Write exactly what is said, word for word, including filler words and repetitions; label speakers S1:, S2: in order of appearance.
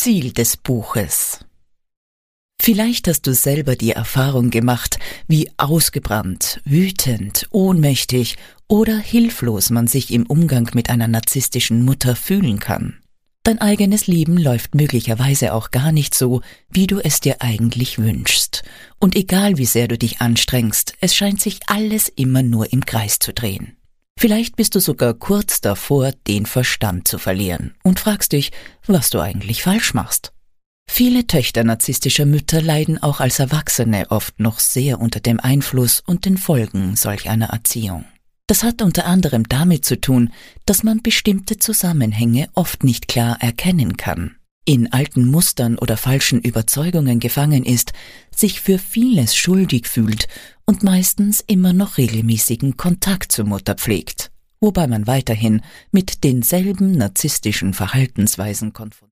S1: Ziel des Buches. Vielleicht hast du selber die Erfahrung gemacht, wie ausgebrannt, wütend, ohnmächtig oder hilflos man sich im Umgang mit einer narzisstischen Mutter fühlen kann. Dein eigenes Leben läuft möglicherweise auch gar nicht so, wie du es dir eigentlich wünschst. Und egal wie sehr du dich anstrengst, es scheint sich alles immer nur im Kreis zu drehen. Vielleicht bist du sogar kurz davor, den Verstand zu verlieren und fragst dich, was du eigentlich falsch machst. Viele Töchter narzisstischer Mütter leiden auch als Erwachsene oft noch sehr unter dem Einfluss und den Folgen solch einer Erziehung. Das hat unter anderem damit zu tun, dass man bestimmte Zusammenhänge oft nicht klar erkennen kann, in alten Mustern oder falschen Überzeugungen gefangen ist, sich für vieles schuldig fühlt und meistens immer noch regelmäßigen Kontakt zur Mutter pflegt, wobei man weiterhin mit denselben narzisstischen Verhaltensweisen konfrontiert